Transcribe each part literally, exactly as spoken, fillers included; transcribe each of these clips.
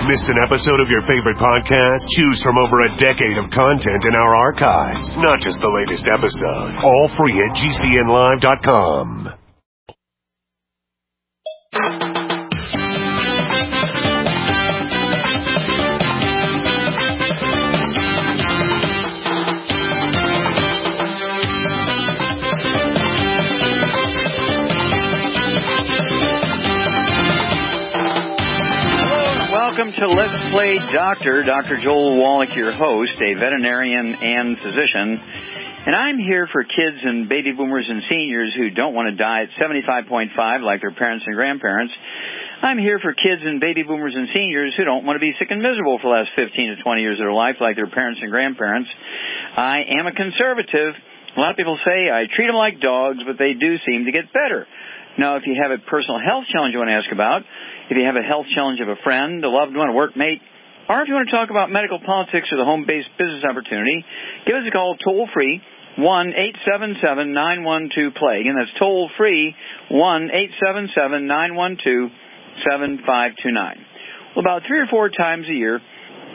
Missed an episode of your favorite podcast? Choose from over a decade of content in our archives, not just the latest episode. All free at G C N live dot com. Welcome to Let's Play Doctor. Doctor Joel Wallach, your host, a veterinarian and physician. And I'm here for kids and baby boomers and seniors who don't want to die at seventy-five point five like their parents and grandparents. I'm here for kids and baby boomers and seniors who don't want to be sick and miserable for the last fifteen to twenty years of their life like their parents and grandparents. I am a conservative. A lot of people say I treat them like dogs, but they do seem to get better. Now, if you have a personal health challenge you want to ask about, if you have a health challenge of a friend, a loved one, a workmate, or if you want to talk about medical politics or the home-based business opportunity, give us a call toll-free, one eight seven seven, nine one two, play. Again, that's toll-free, one eight seven seven, nine one two, seven five two nine. Well, about three or four times a year,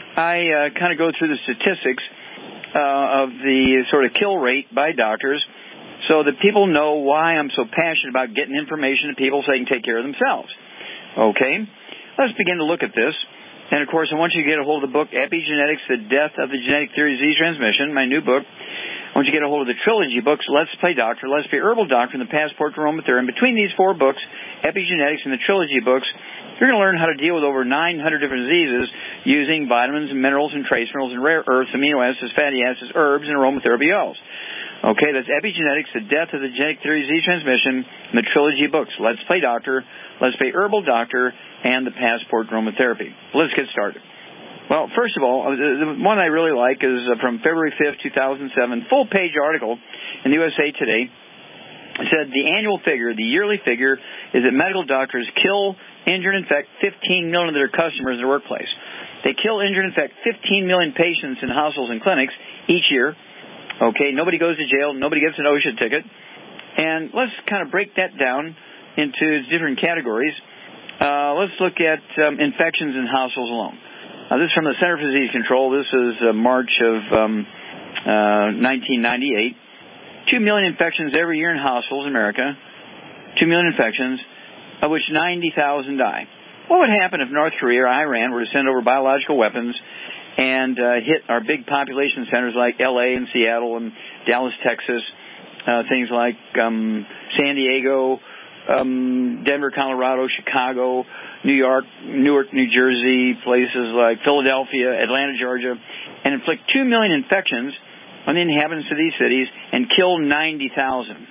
I uh, kind of go through the statistics uh, of the sort of kill rate by doctors, so that people know why I'm so passionate about getting information to people so they can take care of themselves. Okay, let's begin to look at this. And, of course, I want you to get a hold of the book, Epigenetics, The Death of the Genetic Theory of Disease Transmission, my new book. I want you to get a hold of the trilogy books, Let's Play Doctor, Let's Play Herbal Doctor, and The Passport to Aromatherapy. And between these four books, Epigenetics and the trilogy books, you're going to learn how to deal with over nine hundred different diseases using vitamins and minerals and trace minerals and rare earths, amino acids, fatty acids, herbs, and aromatherapy oils. Okay, that's Epigenetics, The Death of the Genetic Theory of Disease Transmission, and the trilogy books, Let's Play Doctor, Let's Play Herbal Doctor, and The Passport to Aromatherapy. Let's get started. Well, first of all, the one I really like is from February fifth, two thousand seven, full-page article in the U S A Today. It said the annual figure, the yearly figure, is that medical doctors kill, injure, and infect fifteen million of their customers in their workplace. They kill, injure, and infect fifteen million patients in hospitals and clinics each year. Okay, nobody goes to jail, nobody gets an OSHA ticket. And let's kind of break that down into different categories. Uh, let's look at um, infections in hospitals alone. Uh, this is from the Center for Disease Control. This is uh, March of um, uh, nineteen ninety-eight. Two million infections every year in hospitals in America. Two million infections, of which ninety thousand die. What would happen if North Korea or Iran were to send over biological weapons and uh, hit our big population centers like L A and Seattle and Dallas, Texas, uh, things like um, San Diego, um, Denver, Colorado, Chicago, New York, Newark, New Jersey, places like Philadelphia, Atlanta, Georgia, and inflict two million infections on the inhabitants of these cities and kill ninety thousand.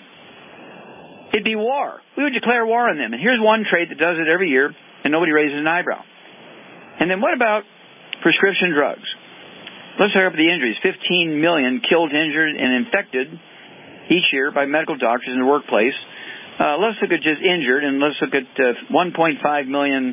It'd be war. We would declare war on them. And here's one trade that does it every year, and nobody raises an eyebrow. And then what about prescription drugs? Let's start up with the injuries. fifteen million killed, injured, and infected each year by medical doctors in the workplace. Uh, let's look at just injured, and let's look at uh, one point five million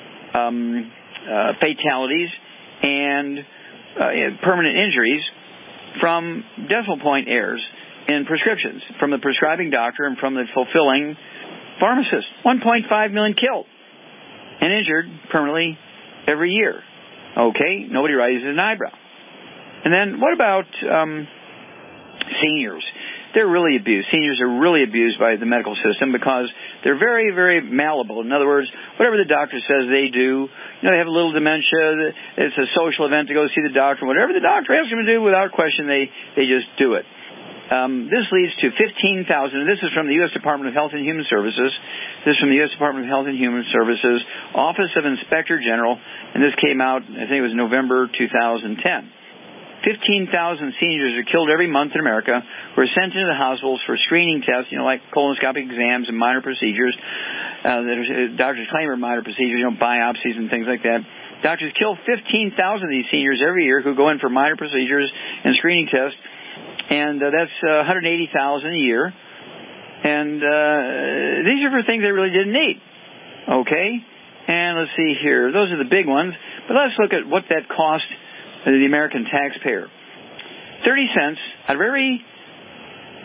um, uh, fatalities and uh, permanent injuries from decimal point errors in prescriptions from the prescribing doctor and from the fulfilling pharmacist. one point five million killed and injured permanently every year. Okay, nobody raises an eyebrow. And then what about um, seniors? They're really abused. Seniors are really abused by the medical system because they're very, very malleable. In other words, whatever the doctor says they do, you know, they have a little dementia, it's a social event to go see the doctor, whatever the doctor asks them to do, without question, they, they just do it. Um, this leads to fifteen thousand, and this is from the U S Department of Health and Human Services. This is from the U S Department of Health and Human Services, Office of Inspector General, and this came out, I think it was November two thousand ten. fifteen thousand seniors are killed every month in America who are sent into the hospitals for screening tests, you know, like colonoscopic exams and minor procedures. Uh, that are, doctors claim are minor procedures, you know, biopsies and things like that. Doctors kill fifteen thousand of these seniors every year who go in for minor procedures and screening tests, and uh, that's uh, one hundred eighty thousand a year. And uh, these are for things they really didn't need. Okay? And let's see here. Those are the big ones. But let's look at what that cost the American taxpayer. thirty cents out of every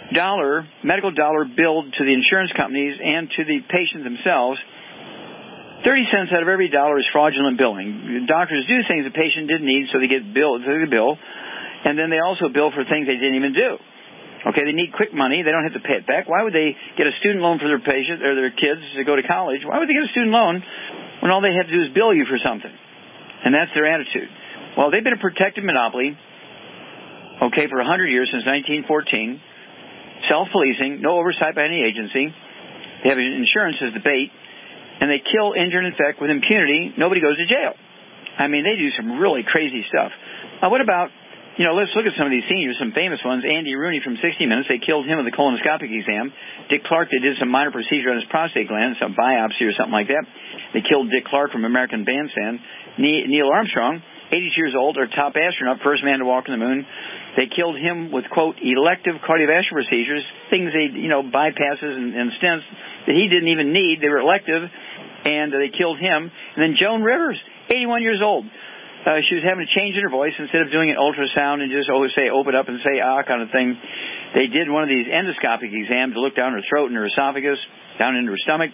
dollar, medical dollar billed to the insurance companies and to the patients themselves thirty cents out of every dollar is fraudulent billing. Doctors do things the patient didn't need, so they get billed, so they bill, and then they also bill for things they didn't even do. Okay, they need quick money. They don't have to pay it back. Why would they get a student loan for their patient or their kids to go to college? Why would they get a student loan when all they have to do is bill you for something? And that's their attitude. Well, they've been a protected monopoly, okay, for one hundred years, since nineteen fourteen. Self-policing, no oversight by any agency. They have insurance as the bait. And they kill, injure, and infect with impunity. Nobody goes to jail. I mean, they do some really crazy stuff. Uh, what about, you know, let's look at some of these seniors, some famous ones. Andy Rooney from sixty minutes, they killed him with a colonoscopic exam. Dick Clark, they did some minor procedure on his prostate gland, some biopsy or something like that. They killed Dick Clark from American Bandstand. Neil Armstrong, eighty years old, our top astronaut, first man to walk on the moon. They killed him with, quote, elective cardiovascular procedures, things they, you know, bypasses and, and stents that he didn't even need. They were elective, and uh, they killed him. And then Joan Rivers, eighty-one years old. Uh, she was having to change in her voice. Instead of doing an ultrasound and just always say, open up and say, ah, kind of thing, they did one of these endoscopic exams to look down her throat and her esophagus, down into her stomach.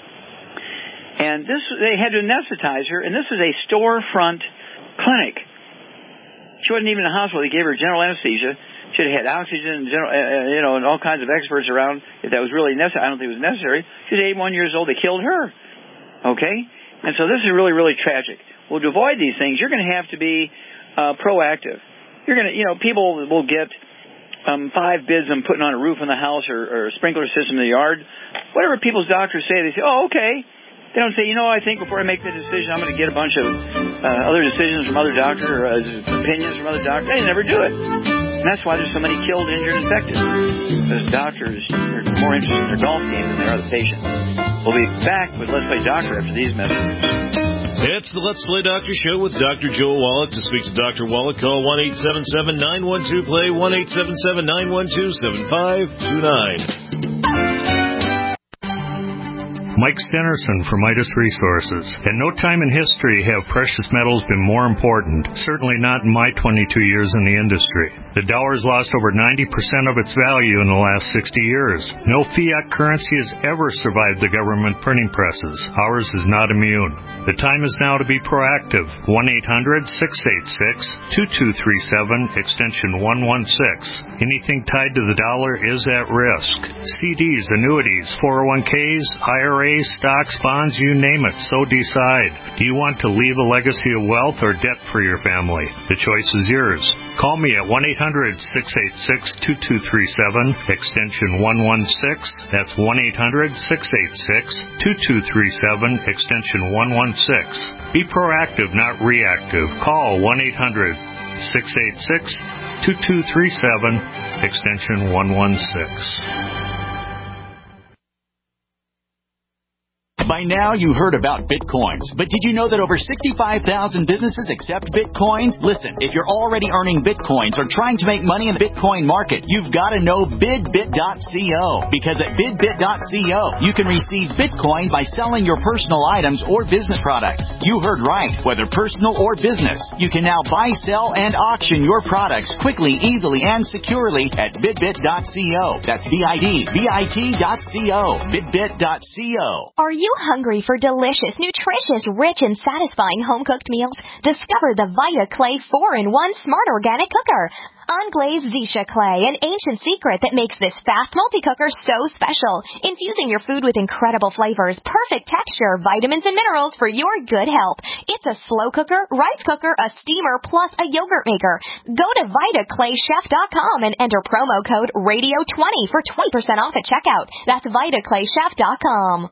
And this, they had to anesthetize her, and this is a storefront clinic. She wasn't even in the hospital. They gave her general anesthesia. She had had oxygen and general, uh, you know, and all kinds of experts around. If that was really necessary, I don't think it was necessary. She was eighty-one years old. They killed her. Okay, and so this is really, really tragic. Well, to avoid these things, you're going to have to be uh, proactive. You're going to, you know, people will get um, five bids on putting on a roof in the house or, or a sprinkler system in the yard. Whatever people's doctors say, they say, oh, okay. They don't say, you know, I think before I make the decision, I'm going to get a bunch of uh, other decisions from other doctors or uh, opinions from other doctors. They never do it. And that's why there's so many killed, injured, and infected. Because doctors are more interested in their golf game than they are the patient. We'll be back with Let's Play Doctor after these messages. It's the Let's Play Doctor Show with Doctor Joel Wallach. To speak to Doctor Wallach, call one eight seven seven, nine one two, play, one eight seven seven, nine one two, seven five two nine. Mike Stenerson from Midas Resources. At no time in history have precious metals been more important, certainly not in my twenty-two years in the industry. The dollar's lost over ninety percent of its value in the last sixty years. No fiat currency has ever survived the government printing presses. Ours is not immune. The time is now to be proactive. one eight hundred, six eight six, two two three seven, extension one one six. Anything tied to the dollar is at risk. C Ds, annuities, four oh one k's, I R As, stocks, bonds, you name it, so decide. Do you want to leave a legacy of wealth or debt for your family? The choice is yours. Call me at one eight hundred, six eight six, two two three seven, extension one one six. That's one eight hundred, six eight six, two two three seven, extension one one six. Be proactive, not reactive. Call one eight hundred, six eight six, two two three seven, extension one one six. By now, you heard about Bitcoins, but did you know that over sixty-five thousand businesses accept Bitcoins? Listen, if you're already earning Bitcoins or trying to make money in the Bitcoin market, you've got to know bidbit dot co, because at bidbit dot co, you can receive Bitcoin by selling your personal items or business products. You heard right, whether personal or business. You can now buy, sell, and auction your products quickly, easily, and securely at bidbit dot co. That's B I D B I T dot co, bidbit dot co. Are you hungry for delicious, nutritious, rich, and satisfying home-cooked meals? Discover the Vita Clay four in one Smart Organic Cooker. Unglazed Zisha clay, an ancient secret that makes this fast multi-cooker so special. Infusing your food with incredible flavors, perfect texture, vitamins, and minerals for your good health. It's a slow cooker, rice cooker, a steamer, plus a yogurt maker. Go to vita clay chef dot com and enter promo code radio twenty for twenty percent off at checkout. That's vita clay chef dot com.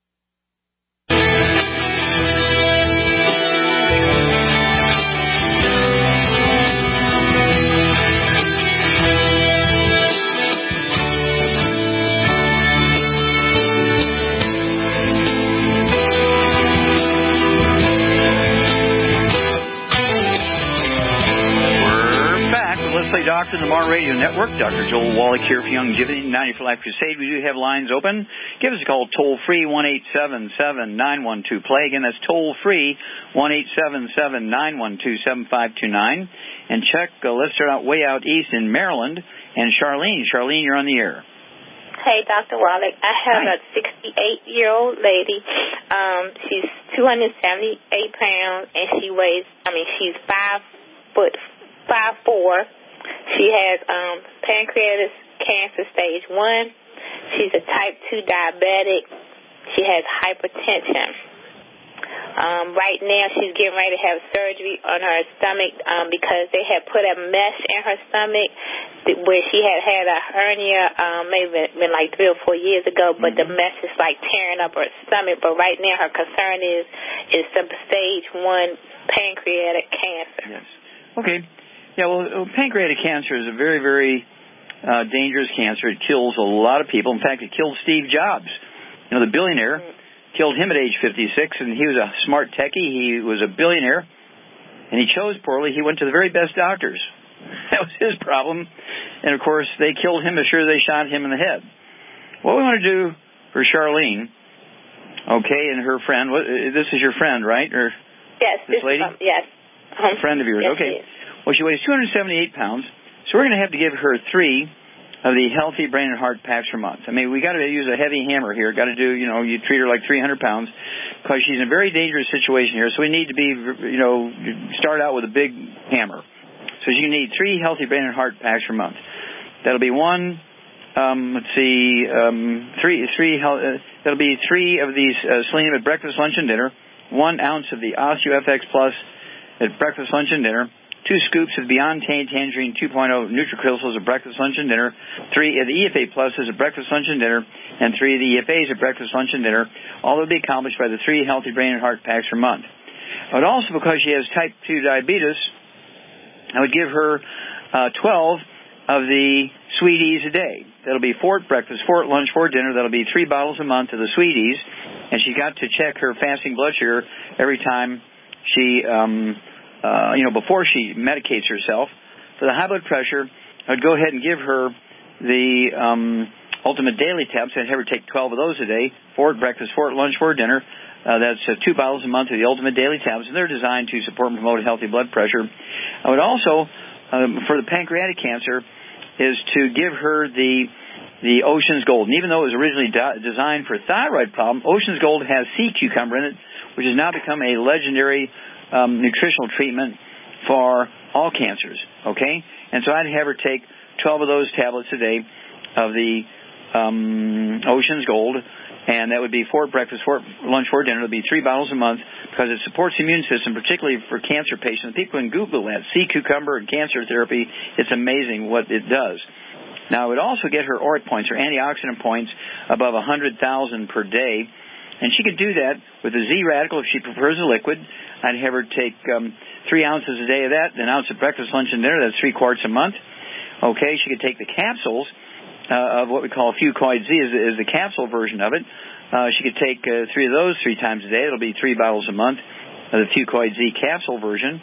Let's Play Doctor, the Mar Radio Network. Doctor Joel Wallach here for Youngevity, ninety for Life Crusade. We do have lines open. Give us a call toll-free, one eight seven seven, nine one two, play. Again, that's toll-free, one eight seven seven, nine one two, seven five two nine. And check, uh, let's start out way out east in Maryland. And Charlene. Charlene, you're on the air. Hey, Doctor Wallach. I have Hi. a sixty-eight-year-old lady. Um, she's two hundred seventy-eight pounds, and she weighs, I mean, she's five foot, five four. She has um, pancreatic cancer stage one. She's a type two diabetic. She has hypertension. Um, right now, she's getting ready to have surgery on her stomach um, because they had put a mesh in her stomach where she had had a hernia um, maybe been like three or four years ago, but mm-hmm. the mesh is like tearing up her stomach. But right now, her concern is is some stage one pancreatic cancer. Yes. Okay. Yeah. Well, pancreatic cancer is a very, very uh, dangerous cancer. It kills a lot of people. In fact, it killed Steve Jobs, you know, the billionaire. Mm-hmm. Killed him at age fifty-six, and he was a smart techie. He was a billionaire, and he chose poorly. He went to the very best doctors. That was his problem. And, of course, they killed him as sure as they shot him in the head. What we want to do for Charlene, okay, and her friend, what, this is your friend, right? Or yes. This lady? Um, yes. A friend of yours, yes, okay. Well, she weighs two hundred seventy-eight pounds, so we're going to have to give her three of the Healthy Brain and Heart packs per month. I mean, we got to use a heavy hammer here. Got to do, you know, you treat her like three hundred pounds because she's in a very dangerous situation here. So we need to be, you know, start out with a big hammer. So you need three Healthy Brain and Heart packs per month. That'll be one. Um, let's see, um, three, three. Uh, that'll be three of these uh, selenium at breakfast, lunch, and dinner. One ounce of the OsteoFX Plus at breakfast, lunch, and dinner. Two scoops of Beyond Tangerine two point oh NutriCrystals at breakfast, lunch, and dinner. Three of the E F A Pluses at breakfast, lunch, and dinner. And three of the E F As at breakfast, lunch, and dinner. All will be accomplished by the three Healthy Brain and Heart packs per month. But also because she has type two diabetes, I would give her uh, twelve of the Sweeties a day. That'll be four at breakfast, four at lunch, four at dinner. That'll be three bottles a month of the Sweeties. And she's got to check her fasting blood sugar every time she... Um, Uh, you know, before she medicates herself. For the high blood pressure, I'd go ahead and give her the um, Ultimate Daily Tabs. I'd have her take twelve of those a day, four at breakfast, four at lunch, four at dinner. Uh, that's uh, two bottles a month of the Ultimate Daily Tabs, and they're designed to support and promote healthy blood pressure. I would also, um, for the pancreatic cancer, is to give her the the Ocean's Gold. And even though it was originally de- designed for a thyroid problem, Ocean's Gold has sea cucumber in it, which has now become a legendary Um, nutritional treatment for all cancers, okay? And so I'd have her take twelve of those tablets a day of the um, Ocean's Gold, and that would be four at breakfast, four at lunch, four at dinner. It would be three bottles a month because it supports the immune system, particularly for cancer patients. People can Google that, sea cucumber and cancer therapy. It's amazing what it does. Now, I would also get her O R A C points, or antioxidant points, above one hundred thousand per day. And she could do that with a Z-Radical if she prefers a liquid. I'd have her take um, three ounces a day of that, an ounce at breakfast, lunch, and dinner. That's three quarts a month. Okay, she could take the capsules uh, of what we call Fucoid Z, is, is the capsule version of it. Uh, she could take uh, three of those three times a day. It'll be three bottles a month of the Fucoid Z capsule version.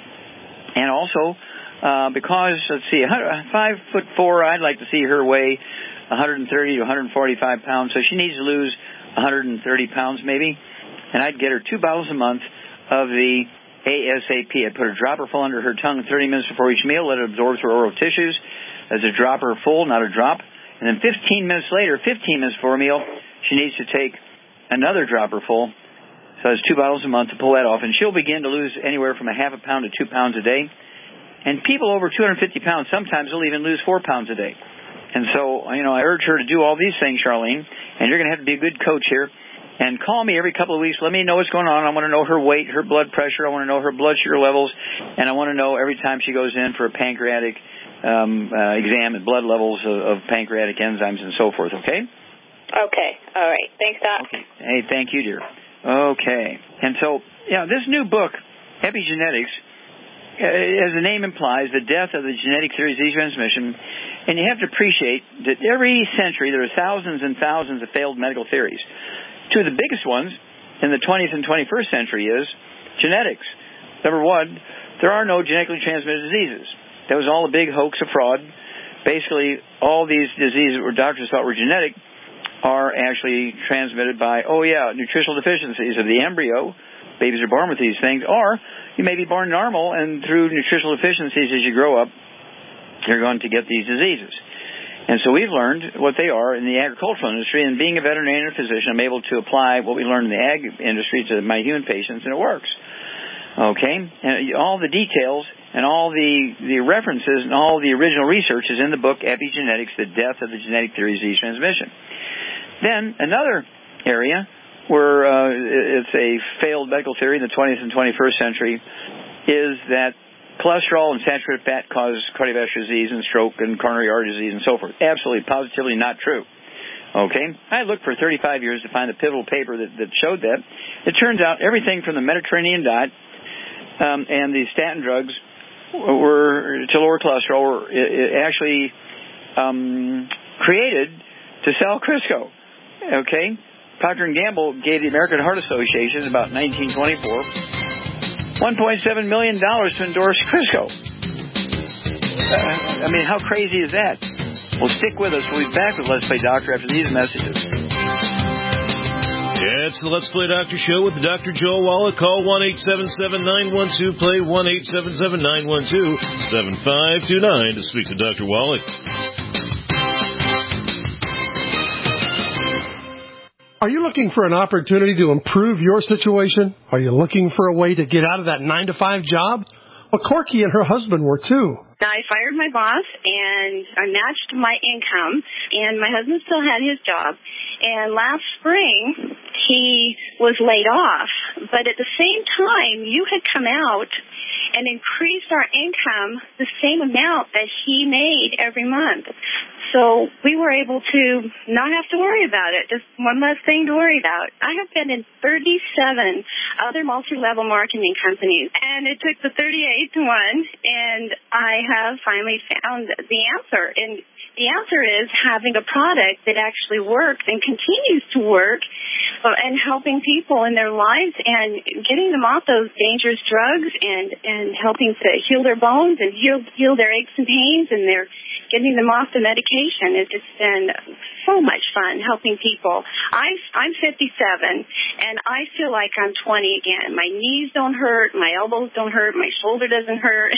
And also, uh, because, let's see, five foot four, I'd like to see her weigh one hundred thirty to one hundred forty-five pounds. So she needs to lose one hundred thirty pounds maybe, and I'd get her two bottles a month of the ASAP. I'd put a dropper full under her tongue thirty minutes before each meal, let it absorb through oral tissues as a dropper full, not a drop. And then fifteen minutes later, fifteen minutes before a meal, she needs to take another dropper full. So that's two bottles a month to pull that off. And she'll begin to lose anywhere from a half a pound to two pounds a day. And people over two hundred fifty pounds, sometimes will even lose four pounds a day. And so, you know, I urge her to do all these things, Charlene, and you're going to have to be a good coach here. And call me every couple of weeks. Let me know what's going on. I want to know her weight, her blood pressure. I want to know her blood sugar levels. And I want to know every time she goes in for a pancreatic um, uh, exam and blood levels of, of pancreatic enzymes and so forth, okay? Okay. All right. Thanks, Doc. Okay. Hey, thank you, dear. Okay. And so, yeah, this new book, Epigenetics, as the name implies, the death of the genetic theory of disease transmission. And you have to appreciate that every century there are thousands and thousands of failed medical theories. Two of the biggest ones in the twentieth and twenty-first century is genetics. Number one, there are no genetically transmitted diseases. That was all a big hoax, a fraud. Basically, all these diseases that doctors thought were genetic are actually transmitted by, oh yeah, nutritional deficiencies of the embryo. Babies are born with these things. Or you may be born normal, and through nutritional deficiencies as you grow up, you're going to get these diseases. And so we've learned what they are in the agricultural industry, and being a veterinarian and physician, I'm able to apply what we learned in the ag industry to my human patients, and it works. Okay? And all the details and all the, the references and all the original research is in the book Epigenetics, The Death of the Genetic Theory of Disease Transmission. Then another area where uh, it's a failed medical theory in the twentieth and twenty-first century is that cholesterol and saturated fat cause cardiovascular disease and stroke and coronary artery disease and so forth. Absolutely, positively not true. Okay? I looked for thirty-five years to find the pivotal paper that, that showed that. It turns out everything from the Mediterranean diet um, and the statin drugs were to lower cholesterol were actually um, created to sell Crisco. Okay? Procter and Gamble gave the American Heart Association about nineteen twenty-four one point seven million dollars to endorse Crisco. Uh, I mean, how crazy is that? Well, stick with us. We'll be back with Let's Play Doctor after these messages. Yeah, it's the Let's Play Doctor Show with Doctor Joel Wallach. Call one eight seven seven, nine one two, play, one eight seven seven, nine one two, seven five two nine to speak to Doctor Wallach. Are you looking for an opportunity to improve your situation? Are you looking for a way to get out of that nine to five job? Well, Corky and her husband were too. I fired my boss, and I matched my income, and my husband still had his job. And last spring, he was laid off. But at the same time, you had come out and increased our income the same amount that he made every month. So we were able to not have to worry about it. Just one less thing to worry about. I have been in thirty-seven other multi-level marketing companies, and it took the thirty-eighth one, and I have finally found the answer. And the answer is having a product that actually works and continues to work and helping people in their lives and getting them off those dangerous drugs and, and helping to heal their bones and heal, heal their aches and pains, and they're getting them off the medication. It's just been so much fun helping people. I'm, I'm fifty-seven, and I feel like I'm twenty again. My knees don't hurt. My elbows don't hurt. My shoulder doesn't hurt.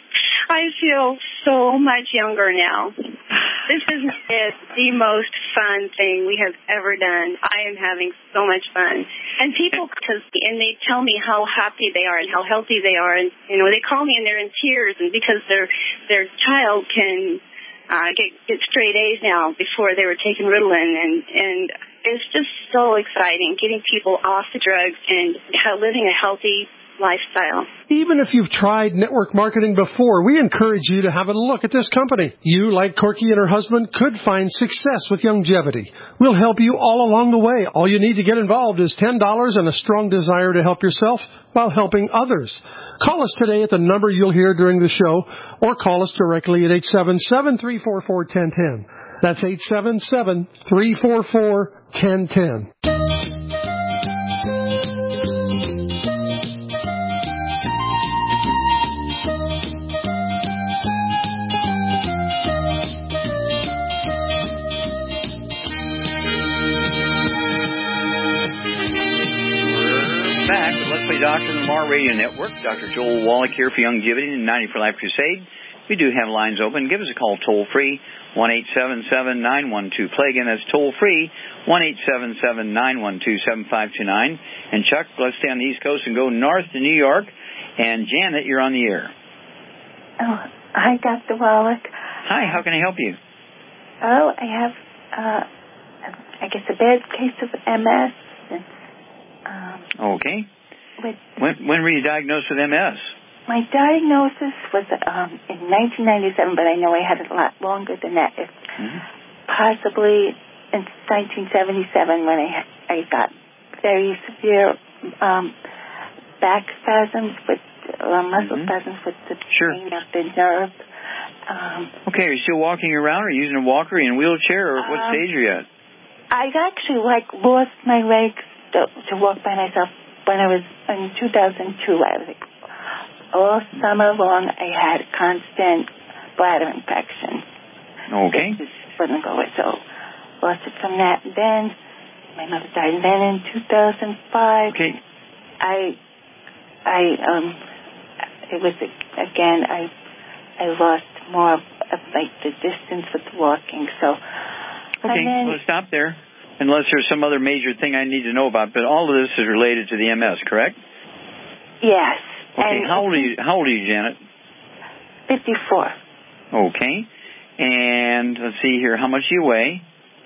I feel so much younger now. This is the most fun thing we have ever done. I am having so much fun. And people, cause, and they tell me how happy they are and how healthy they are. And, you know, they call me and they're in tears, and because their their child can uh, get, get straight A's now before they were taking Ritalin. And, and it's just so exciting getting people off the drugs and how, living a healthy lifestyle. Even if you've tried network marketing before, we encourage you to have a look at this company. You, like Corky and her husband, could find success with longevity. We'll help you all along the way. All you need to get involved is ten dollars and a strong desire to help yourself while helping others. Call us today at the number you'll hear during the show, or call us directly at eight seven seven, three four four, one zero one zero. That's eight seven seven, three four four, one zero one zero. Doctor on the Lamar Radio Network. Doctor Joel Wallach here for Longevity and ninety for Life Crusade. We do have lines open. Give us a call toll free, one eight seven seven, nine one two, play. Again, that's toll free, one eight seven seven, nine one two, seven five two nine. And Chuck, let's stay on the East Coast and go north to New York. And Janet, you're on the air. Oh, hi, Doctor Wallach. Hi, how can I help you? Oh, I have, uh, I guess, a bad case of M S. And, um, okay. With, when, when were you diagnosed with M S? My diagnosis was um, in nineteen ninety-seven, but I know I had it a lot longer than that. It's mm-hmm. Possibly in nineteen seventy-seven when I I got very severe um, back spasms with uh, muscle mm-hmm. spasms with the sure. pain of the nerve. Um, okay, are you still walking around, or using a walker, or in a wheelchair, or what um, stage are you at? I actually like lost my legs to, to walk by myself. When I was in two thousand two, I was like, all summer long, I had constant bladder infection. Okay. It just wouldn't go away. So, lost it from that. And then, my mother died. And then in two thousand five, okay. I, I, um, it was, again, I, I lost more of like the distance with walking. So, okay, then, we'll stop there. Unless there's some other major thing I need to know about, but all of this is related to the M S, correct? Yes. Okay, and how old are you? How old are you, Janet? fifty-four. Okay, and let's see here. How much do you weigh?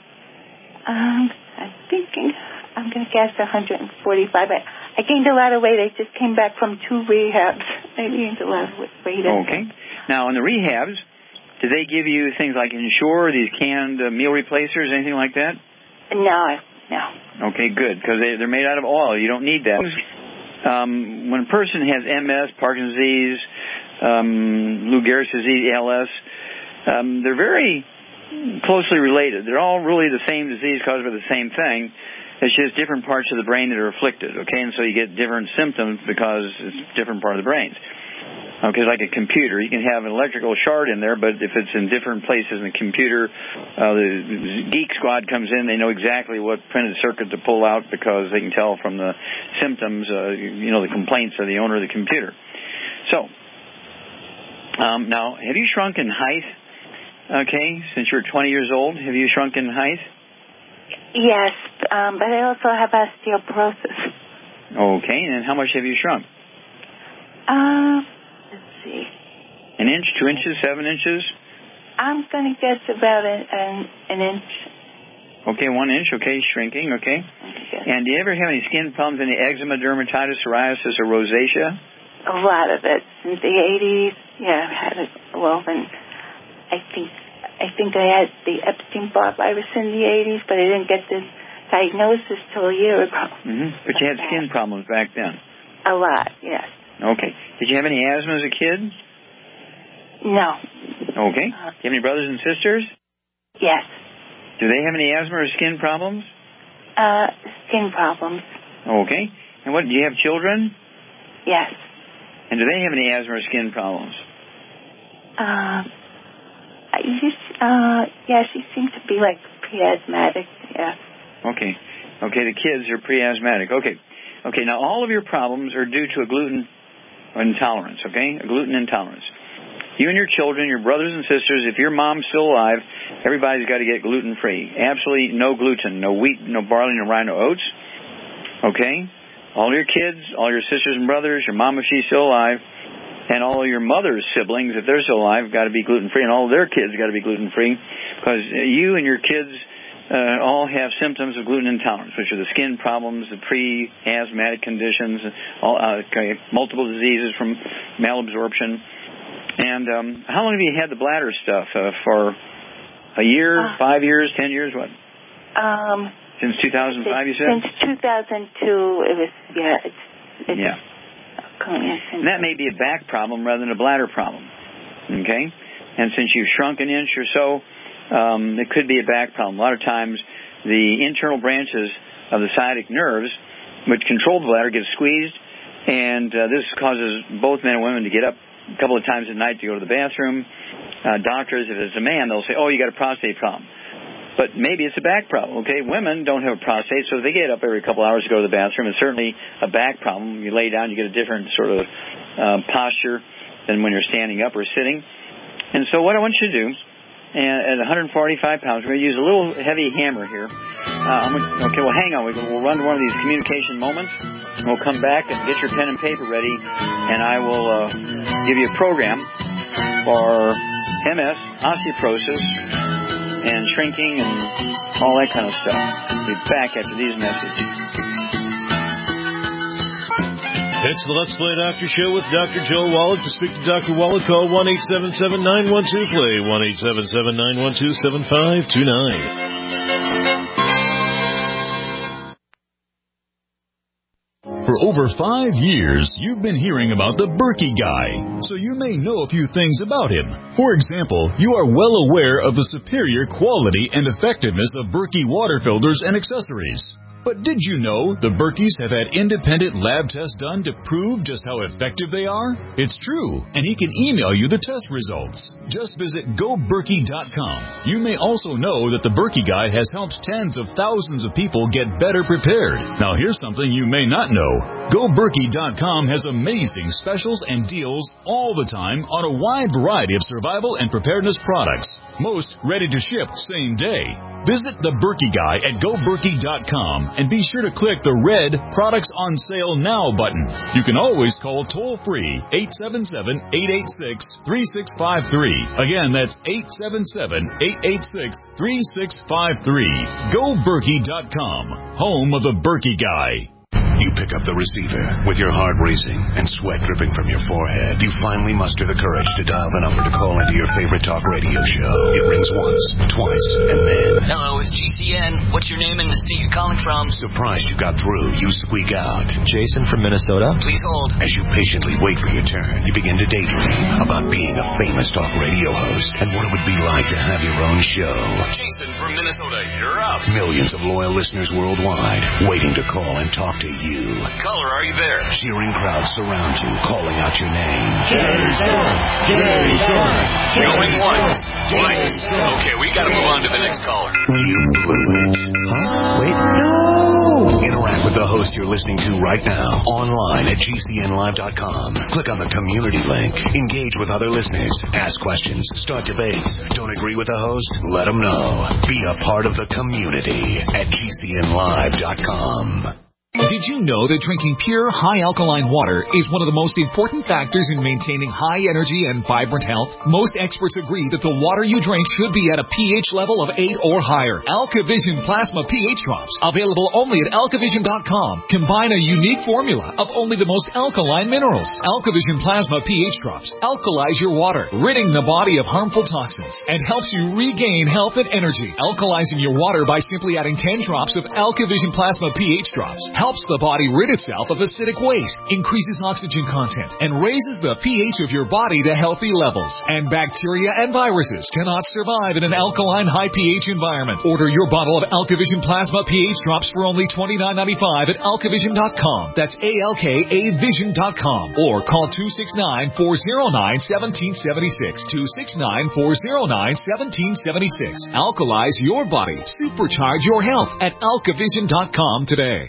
Um, I'm thinking I'm going to guess one hundred forty-five. I, I gained a lot of weight. I just came back from two rehabs. I gained a lot of weight. Okay. Now, in the rehabs, do they give you things like Ensure, these canned uh, meal replacers, anything like that? No, no. Okay, good, because they, they're made out of oil. You don't need that. Um, when a person has M S, Parkinson's disease, um, Lou Gehrig's disease, A L S, um, they're very closely related. They're all really the same disease caused by the same thing. It's just different parts of the brain that are afflicted, okay? And so you get different symptoms because it's a different part of the brain. Okay, like a computer. You can have an electrical shard in there, but if it's in different places in the computer, uh, the geek squad comes in, they know exactly what printed circuit to pull out because they can tell from the symptoms, uh, you know, the complaints of the owner of the computer. So, um, now, have you shrunk in height? Okay, since you're twenty years old, have you shrunk in height? Yes, um, but I also have osteoporosis. Okay, and how much have you shrunk? Um, let's see. An inch, two inches, seven inches? I'm going to guess about an, an, an inch. Okay, one inch, okay, shrinking, okay. And do you ever have any skin problems, any eczema, dermatitis, psoriasis, or rosacea? A lot of it. Since the eighties, yeah, I've had it. Well, then I think I think I had the Epstein-Barr virus in the eighties, but I didn't get the diagnosis till a year ago. Mm-hmm. But you had skin problems back then? A lot, yes. Okay. Did you have any asthma as a kid? No. Okay. Uh, do you have any brothers and sisters? Yes. Do they have any asthma or skin problems? Uh, skin problems. Okay. And what, do you have children? Yes. And do they have any asthma or skin problems? Uh, you, uh, yeah, she seems to be like pre-asthmatic, yeah. Okay. Okay, the kids are pre-asthmatic. Okay. Okay, now all of your problems are due to a gluten intolerance, okay? A gluten intolerance. You and your children, your brothers and sisters, if your mom's still alive, everybody's got to get gluten-free. Absolutely no gluten, no wheat, no barley, no rye, no oats. Okay? All your kids, all your sisters and brothers, your mom if she's still alive, and all of your mother's siblings, if they're still alive, got to be gluten-free, and all of their kids got to be gluten-free, because you and your kids uh, all have symptoms of gluten intolerance, which are the skin problems, the pre-asthmatic conditions, all, uh, okay, multiple diseases from malabsorption. And um, how long have you had the bladder stuff? Uh, for a year, uh, five years, ten years, what? Um, Since two thousand five, you said? Since two thousand two, it was, yeah. It's, it's yeah. And that may be a back problem rather than a bladder problem, okay? And since you've shrunk an inch or so, um, it could be a back problem. A lot of times the internal branches of the sciatic nerves, which control the bladder, get squeezed, and uh, this causes both men and women to get up a couple of times at night to go to the bathroom. Uh, doctors, if it's a man, they'll say, oh, you got a prostate problem. But maybe it's a back problem, okay? Women don't have a prostate, so if they get up every couple hours to go to the bathroom, it's certainly a back problem. You lay down, you get a different sort of uh, posture than when you're standing up or sitting. And so what I want you to do, and at one hundred forty-five pounds, we're going to use a little heavy hammer here. Uh, I'm gonna, okay, well, hang on. We'll run to one of these communication moments. We'll come back and get your pen and paper ready, and I will uh, give you a program for M S, osteoporosis, and shrinking, and all that kind of stuff. We'll be back after these messages. It's the Let's Play Doctor Show with Doctor Joe Wallach. To speak to Doctor Wallach, call one eight seven seven, nine one two, play, one eight seven seven, nine one two, seven five two nine. For over five years, you've been hearing about the Berkey Guy, so you may know a few things about him. For example, you are well aware of the superior quality and effectiveness of Berkey water filters and accessories. But did you know the Berkeys have had independent lab tests done to prove just how effective they are? It's true, and he can email you the test results. Just visit go berkey dot com. You may also know that the Berkey Guy has helped tens of thousands of people get better prepared. Now here's something you may not know. go berkey dot com has amazing specials and deals all the time on a wide variety of survival and preparedness products. Most ready to ship same day. Visit the Berkey Guy at go berkey dot com and be sure to click the red Products on Sale Now button. You can always call toll-free eight seven seven, eight eight six, three six five three. Again, that's eight seven seven, eight eight six, three six five three. go berkey dot com, home of the Berkey Guy. You pick up the receiver with your heart racing and sweat dripping from your forehead. You finally muster the courage to dial the number to call into your favorite talk radio show. It rings once, twice, and then... Hello, it's G C N. What's your name and the state you're calling from? Surprised you got through, you squeak out. Jason from Minnesota. Please hold. As you patiently wait for your turn, you begin to daydream about being a famous talk radio host and what it would be like to have your own show. Jason from Minnesota, you're up. Millions of loyal listeners worldwide waiting to call and talk to you. You. Caller, are you there? Cheering crowds surround you, calling out your name. Jerry Storm! Jerry Storm! Going once, twice. Okay, we gotta move on to the next caller. You blew it. Huh? Wait, no! Interact with the host you're listening to right now, online at G C N live dot com. Click on the community link. Engage with other listeners. Ask questions. Start debates. Don't agree with the host? Let them know. Be a part of the community at G C N live dot com. Did you know that drinking pure, high-alkaline water is one of the most important factors in maintaining high energy and vibrant health? Most experts agree that the water you drink should be at a pH level of eight or higher. AlkaVision Plasma pH Drops, available only at alkavision dot com, combine a unique formula of only the most alkaline minerals. AlkaVision Plasma pH Drops alkalize your water, ridding the body of harmful toxins, and helps you regain health and energy. Alkalizing your water by simply adding ten drops of AlkaVision Plasma pH Drops helps the body rid itself of acidic waste, increases oxygen content, and raises the pH of your body to healthy levels. And bacteria and viruses cannot survive in an alkaline high pH environment. Order your bottle of AlkaVision Plasma pH Drops for only twenty-nine ninety-five at alkavision dot com. That's A L K A vision dot com. Or call two six nine, four oh nine, one seven seven six. two six nine, four oh nine, one seven seven six. Alkalize your body. Supercharge your health at alkavision dot com today.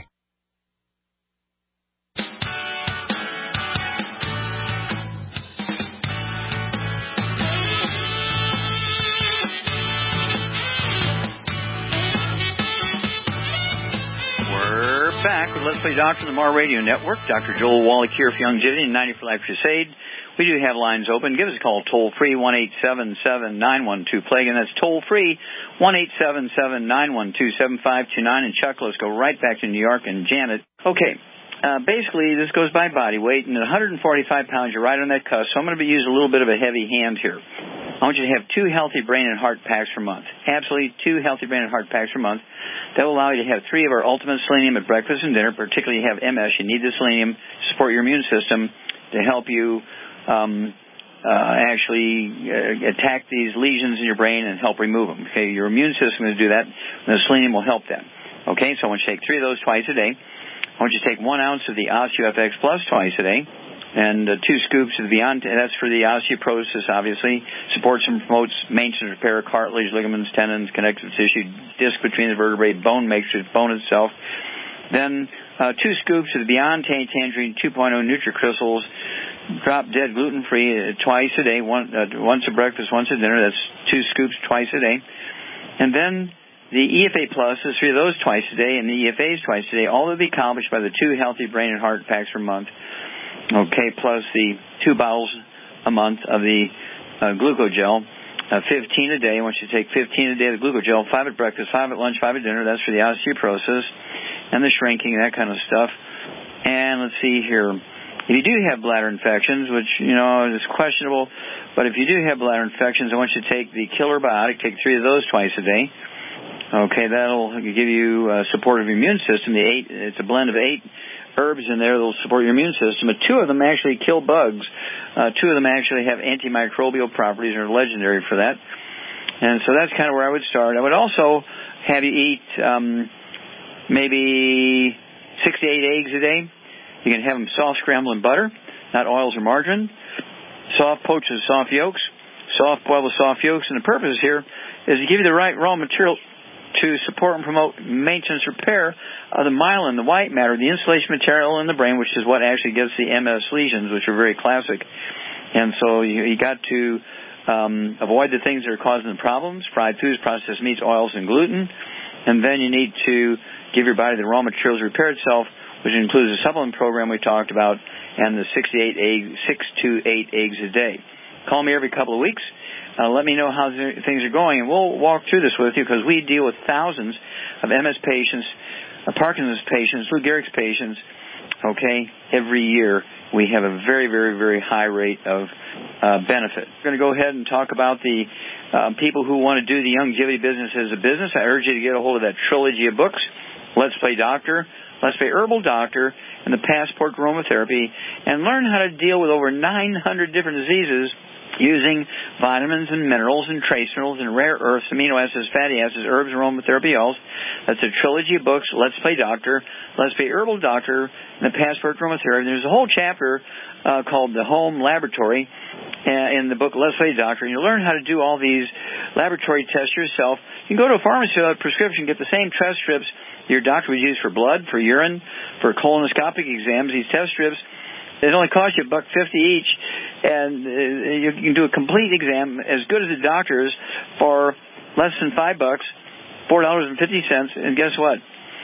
Back with Let's Play Doctor on the Mar Radio Network. Doctor Joel Wallach here for Longevity and ninety for Life Crusade. We do have lines open. Give us a call toll-free, one eight seven seven, nine one two, plague, and that's toll-free, one eight seven seven, nine one two, seven five two nine. And Chuck, let's go right back to New York and Janet. Okay, uh, basically this goes by body weight, and at one hundred forty-five pounds, you're right on that cusp, so I'm going to be using a little bit of a heavy hand here. I want you to have two healthy brain and heart packs per month. Absolutely two healthy brain and heart packs per month. That will allow you to have three of our ultimate selenium at breakfast and dinner, particularly if you have M S. You need the selenium to support your immune system to help you um, uh, actually uh, attack these lesions in your brain and help remove them. Okay, your immune system is going to do that, and the selenium will help that. Okay, so I want you to take three of those twice a day. I want you to take one ounce of the OsteoFX Plus twice a day. And uh, two scoops of the Beyond, that's for the osteoporosis, obviously. Supports and promotes maintenance repair, cartilage, ligaments, tendons, connective tissue, disc between the vertebrae, bone matrix, bone itself. Then uh, two scoops of the Beyond Tangerine two point oh NutriCrystals, drop dead gluten-free uh, twice a day, one, uh, once at breakfast, once at dinner. That's two scoops twice a day. And then the E F A Plus is three of those twice a day, and the E F As twice a day. All will be accomplished by the two healthy brain and heart packs per month. Okay, plus the two bottles a month of the uh, Glucogel, uh, fifteen a day. I want you to take fifteen a day of the Glucogel, five at breakfast, five at lunch, five at dinner. That's for the osteoporosis and the shrinking, that kind of stuff. And let's see here. If you do have bladder infections, which, you know, is questionable, but if you do have bladder infections, I want you to take the Killer Biotic, take three of those twice a day. Okay, that'll give you uh, support of your immune system. The eight, it's a blend of eight herbs in there that will support your immune system. But two of them actually kill bugs. Uh, two of them actually have antimicrobial properties and are legendary for that. And so that's kind of where I would start. I would also have you eat um, maybe six to eight eggs a day. You can have them soft scrambled in butter, not oils or margarine. Soft poached with soft yolks. soft boiled with soft yolks. And the purpose here is to give you the right raw material to support and promote maintenance repair of the myelin, the white matter, the insulation material in the brain, which is what actually gives the M S lesions, which are very classic. And so you, you got to um, avoid the things that are causing the problems, fried foods, processed meats, oils, and gluten. And then you need to give your body the raw materials to repair itself, which includes the supplement program we talked about and the six to eight eggs, six to eight eggs a day. Call me every couple of weeks. Uh, let me know how th- things are going, and we'll walk through this with you because we deal with thousands of M S patients, uh, Parkinson's patients, Lou Gehrig's patients, okay, every year. We have a very, very, very high rate of uh, benefit. We're going to go ahead and talk about the uh, people who want to do the longevity business as a business. I urge you to get a hold of that trilogy of books, Let's Play Doctor, Let's Play Herbal Doctor, and the Passport to Aromatherapy, and learn how to deal with over nine hundred different diseases using vitamins and minerals and trace minerals and rare earths, amino acids, fatty acids, herbs, aromatherapy oils. That's a trilogy of books, Let's Play Doctor, Let's Play Herbal Doctor, and the Passport to Aromatherapy. There's a whole chapter uh, called The Home Laboratory uh, in the book Let's Play Doctor, and you'll learn how to do all these laboratory tests yourself. You can go to a pharmacy with a prescription, get the same test strips your doctor would use for blood, for urine, for colonoscopic exams. These test strips, it only costs you a buck fifty each, and uh, you can do a complete exam as good as the doctor's for less than five bucks, four dollars and fifty cents. And guess what?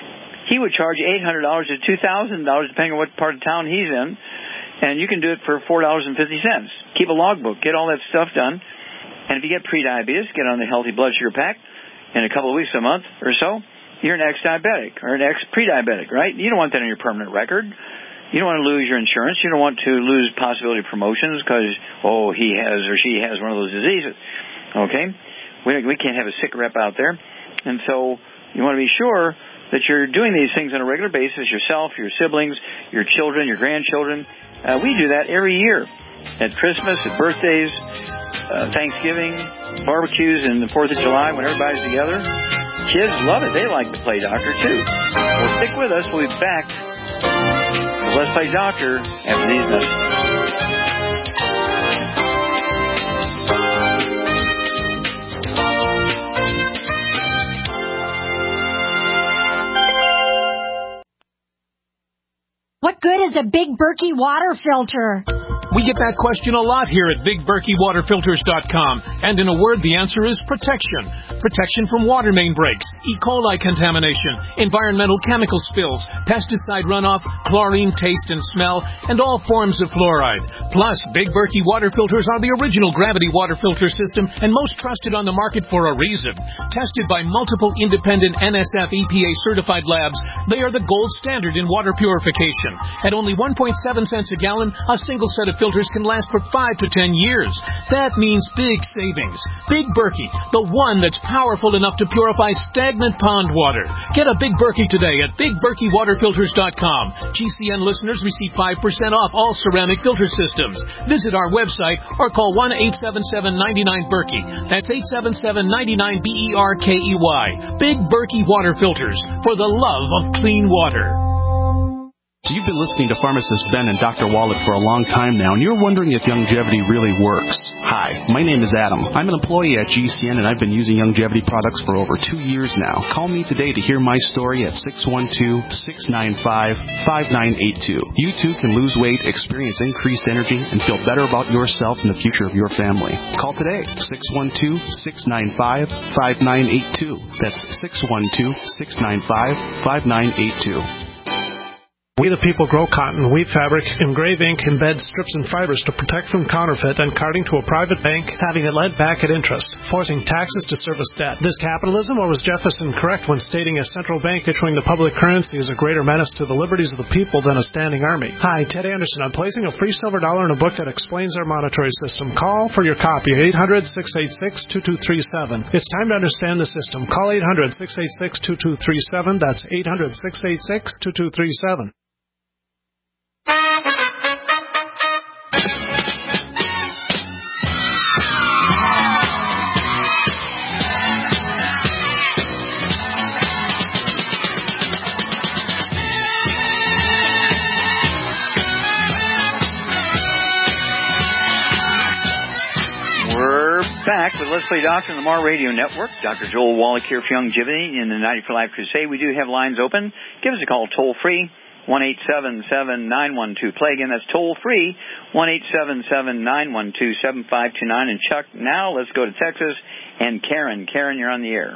He would charge eight hundred dollars to two thousand dollars, depending on what part of town he's in, and you can do it for four dollars and fifty cents. Keep a logbook, get all that stuff done, and if you get prediabetes, get on the healthy blood sugar pack in a couple of weeks, a month or so. You're an ex-diabetic or an ex-prediabetic, right? You don't want that on your permanent record. You don't want to lose your insurance. You don't want to lose possibility of promotions because, oh, he has or she has one of those diseases. Okay? We, we can't have a sick rep out there. And so you want to be sure that you're doing these things on a regular basis, yourself, your siblings, your children, your grandchildren. Uh, we do that every year at Christmas, at birthdays, uh, Thanksgiving, barbecues, and the fourth of July when everybody's together. Kids love it. They like to play doctor, too. Well, stick with us. We'll be back. Let's Play Doctor after these messages. What good is a Big Berkey water filter? We get that question a lot here at Big Berkey Water Filters dot com. And in a word, the answer is protection. Protection from water main breaks, E. coli contamination, environmental chemical spills, pesticide runoff, chlorine taste and smell, and all forms of fluoride. Plus, Big Berkey water filters are the original gravity water filter system and most trusted on the market for a reason. Tested by multiple independent N S F E P A certified labs, they are the gold standard in water purification. At only one point seven cents a gallon, a single set of filters can last for five to ten years. That means big savings. Big Berkey, the one that's powerful enough to purify stagnant pond water. Get a Big Berkey today at Big Berkey Water Filters dot com. G C N listeners receive five percent off all ceramic filter systems. Visit our website or call one eight seven seven, nine nine, Berkey. That's eight seven seven, nine nine, B E R K E Y. Big Berkey Water Filters, for the love of clean water. So you've been listening to pharmacist Ben and Doctor Wallach for a long time now, and you're wondering if Youngevity really works. Hi, my name is Adam. I'm an employee at G C N, and I've been using Youngevity products for over two years now. Call me today to hear my story at six one two, six nine five, five nine eight two. You too can lose weight, experience increased energy, and feel better about yourself and the future of your family. Call today, six one two, six nine five, five nine eight two. That's six one two, six nine five, five nine eight two. We the people grow cotton, weave fabric, engrave ink, embed strips and fibers to protect from counterfeit and carting to a private bank, having it lent back at interest, forcing taxes to service debt. This capitalism, or was Jefferson correct when stating a central bank issuing the public currency is a greater menace to the liberties of the people than a standing army? Hi, Ted Anderson. I'm placing a free silver dollar in a book that explains our monetary system. Call for your copy, eight hundred, six eight six, two two three seven. It's time to understand the system. Call eight hundred, six eight six, two two three seven. That's eight hundred, six eight six, two two three seven. We're Back with Let's Play Doctor on the M A R Radio Network. Doctor Joel Wallach here for Longevity in the ninety for Life Crusade. We do have lines open. Give us a call toll free, one eight seven seven, nine one two, play. Again, that's toll free, one eight seven seven, nine one two, seven five two nine. And Chuck, now let's go to Texas and Karen. Karen, you're on the air.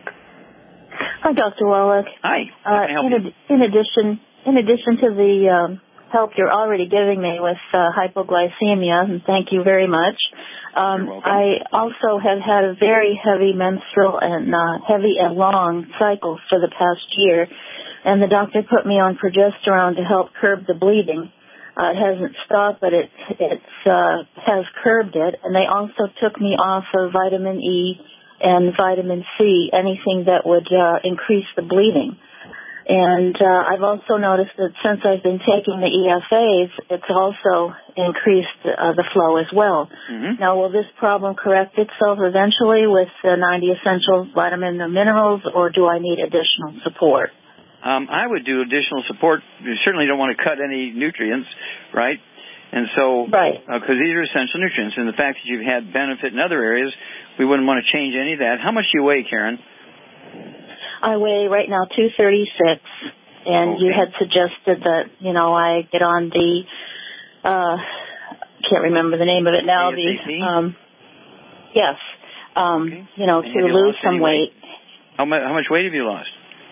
Hi, Doctor Wallach. Hi. Uh, in, ad- in addition, in addition to the um, help you're already giving me with uh, hypoglycemia, and thank you very much. Um, I also have had a very heavy menstrual and uh, heavy and long cycles for the past year, and the doctor put me on progesterone to help curb the bleeding. Uh, it hasn't stopped, but it it's, uh, has curbed it, and they also took me off of vitamin E and vitamin C, anything that would uh, increase the bleeding. And uh, I've also noticed that since I've been taking the E F As, it's also increased uh, the flow as well. Mm-hmm. Now, will this problem correct itself eventually with the ninety essential vitamins and minerals, or do I need additional support? Um, I would do additional support. You certainly don't want to cut any nutrients, right? And so, right, because uh, these are essential nutrients, and the fact that you've had benefit in other areas, we wouldn't want to change any of that. How much do you weigh, Karen? I weigh right now two thirty-six, and okay. You had suggested that, you know, I get on the, uh, can't remember the name of it now, the, um, yes, um, okay. you know, and to lose some weight. weight. How much, how much weight have you lost?